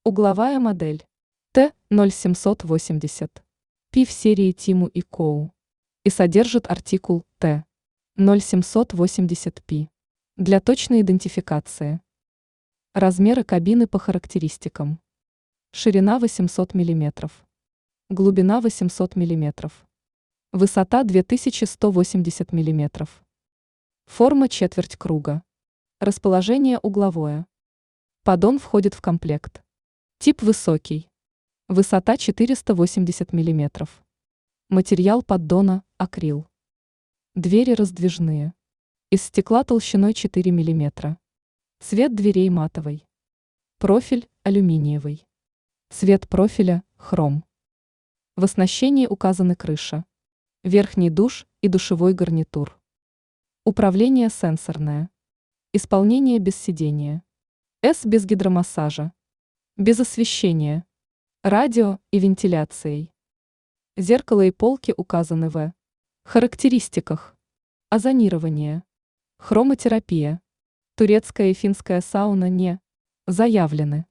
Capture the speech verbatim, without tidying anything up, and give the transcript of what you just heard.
Угловая модель Т ноль семь восемь ноль Пи в серии Тиму и Коу и содержит артикул Т ноль семь восемь ноль Пи для точной идентификации. Размеры кабины по характеристикам. Ширина восемьсот миллиметров. Глубина восемьсот миллиметров. Высота две тысячи сто восемьдесят миллиметров. Форма четверть круга. Расположение угловое. Поддон входит в комплект. Тип высокий. Высота четыреста восемьдесят миллиметров. Материал поддона – акрил. Двери раздвижные. Из стекла толщиной четыре миллиметра. Цвет дверей матовый. Профиль – алюминиевый. Цвет профиля – хром. В оснащении указаны крыша, верхний душ и душевой гарнитур. Управление сенсорное. Исполнение без сидения. С без гидромассажа. Без освещения. Радио и вентиляцией. Зеркало и полки указаны в характеристиках. Озонирование. Хромотерапия. Турецкая и финская сауна не заявлены.